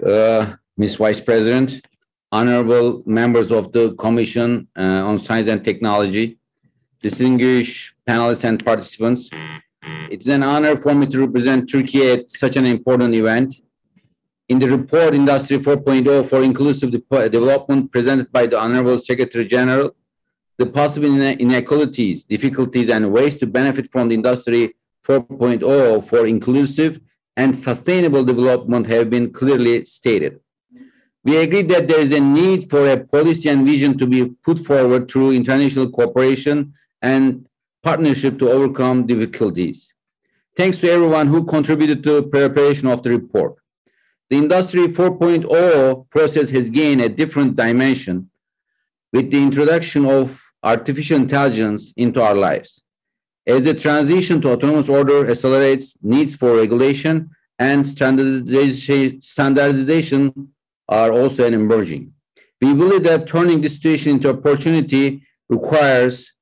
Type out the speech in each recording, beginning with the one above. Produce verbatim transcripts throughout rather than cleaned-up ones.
uh, Miz Vice President, honorable members of the Commission uh, on Science and Technology, distinguished panelists and participants. It's an honor for me to represent Turkey at such an important event. In the report Industry four point oh for Inclusive Development presented by the Honorable Secretary General, the possible inequalities, difficulties, and ways to benefit from the Industry four point oh for inclusive and sustainable development have been clearly stated. We agree that there is a need for a policy and vision to be put forward through international cooperation and partnership to overcome difficulties. Thanks to everyone who contributed to the preparation of the report. The Industry four point oh process has gained a different dimension with the introduction of artificial intelligence into our lives. As the transition to autonomous order accelerates, needs for regulation and standardization are also emerging. We believe that turning this situation into opportunity requires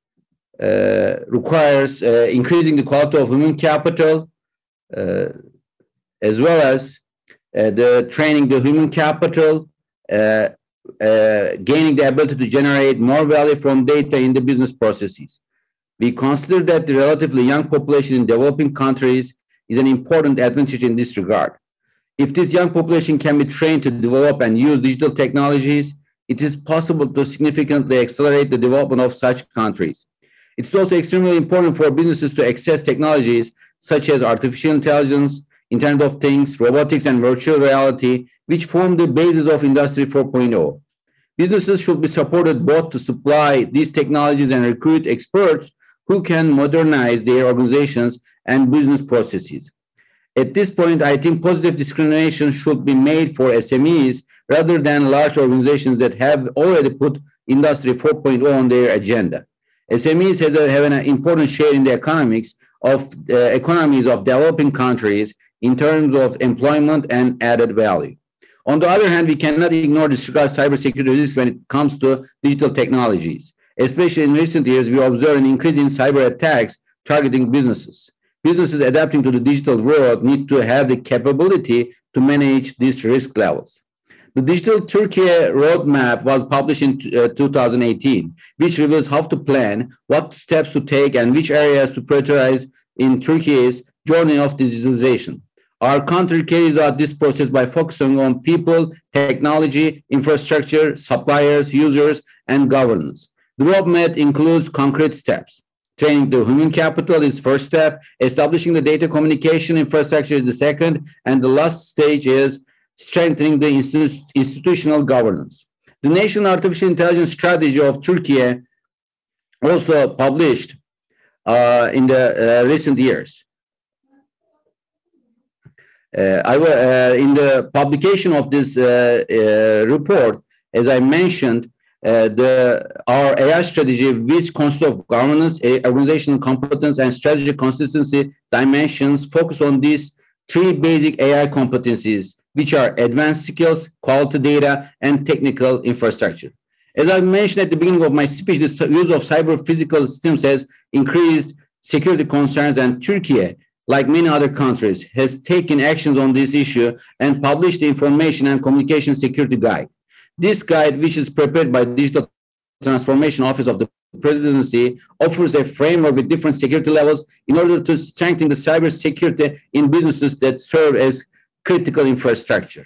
uh, requires uh, increasing the quality of human capital, uh, as well as uh, the training the human capital, uh, uh, gaining the ability to generate more value from data in the business processes. We consider that the relatively young population in developing countries is an important advantage in this regard. If this young population can be trained to develop and use digital technologies, it is possible to significantly accelerate the development of such countries. It's also extremely important for businesses to access technologies such as artificial intelligence, Internet of Things, robotics, and virtual reality, which form the basis of Industry four point oh. Businesses should be supported both to supply these technologies and recruit experts who can modernize their organizations and business processes. At this point, I think positive discrimination should be made for S M Es rather than large organizations that have already put Industry four point oh on their agenda. S M Es has a, have an important share in the economics of uh, economies of developing countries in terms of employment and added value. On the other hand, we cannot ignore disregard cybersecurity risks when it comes to digital technologies. Especially in recent years, we observe an increase in cyber attacks targeting businesses. Businesses adapting to the digital world need to have the capability to manage these risk levels. The Digital Turkey Roadmap was published in uh, two thousand eighteen, which reveals how to plan, what steps to take, and which areas to prioritize in Turkey's journey of digitalization. Our country carries out this process by focusing on people, technology, infrastructure, suppliers, users, and governance. The roadmap includes concrete steps. Training the human capital is first step, establishing the data communication infrastructure is the second, and the last stage is strengthening the institu institutional governance. The National Artificial Intelligence Strategy of Turkey also published uh, in the uh, recent years. Uh, I, uh, in the publication of this uh, uh, report, as I mentioned, uh, the, our A I strategy, which consists of governance, organizational competence, and strategic consistency dimensions, focus on these three basic A I competencies, which are advanced skills, quality data, and technical infrastructure. As I mentioned at the beginning of my speech, the use of cyber physical systems has increased security concerns, and Turkey, like many other countries, has taken actions on this issue and published the Information and Communication Security Guide. This guide, which is prepared by the Digital Transformation Office of the Presidency, offers a framework with different security levels in order to strengthen the cyber security in businesses that serve as critical infrastructure.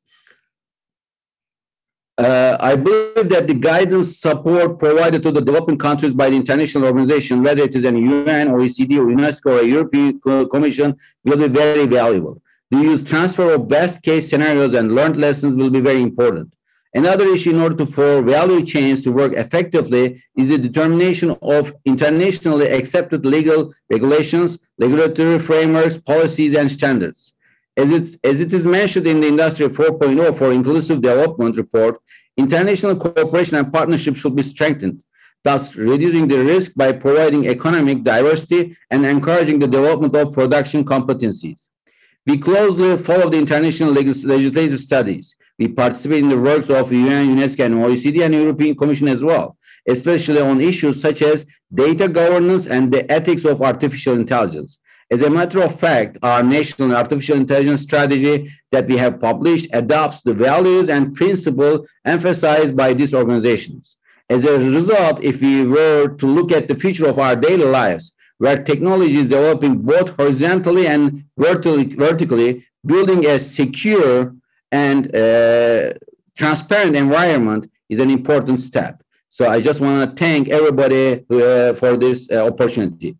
Uh, I believe that the guidance support provided to the developing countries by the international organization, whether it is an U N, O E C D, or UNESCO, or a European Commission, will be very valuable. The use transfer of best case scenarios and learned lessons will be very important. Another issue in order to, for value chains to work effectively is the determination of internationally accepted legal regulations, regulatory frameworks, policies, and standards. As it, as it is mentioned in the Industry four point oh for Inclusive Development report, international cooperation and partnership should be strengthened, thus reducing the risk by providing economic diversity and encouraging the development of production competencies. We closely follow the international legislative studies. We participate in the works of U N, UNESCO, and O E C D and European Commission as well, especially on issues such as data governance and the ethics of artificial intelligence. As a matter of fact, our national artificial intelligence strategy that we have published adopts the values and principles emphasized by these organizations. As a result, if we were to look at the future of our daily lives, where technology is developing both horizontally and vertically, vertically building a secure and uh, transparent environment is an important step. So I just want to thank everybody uh, for this uh, opportunity.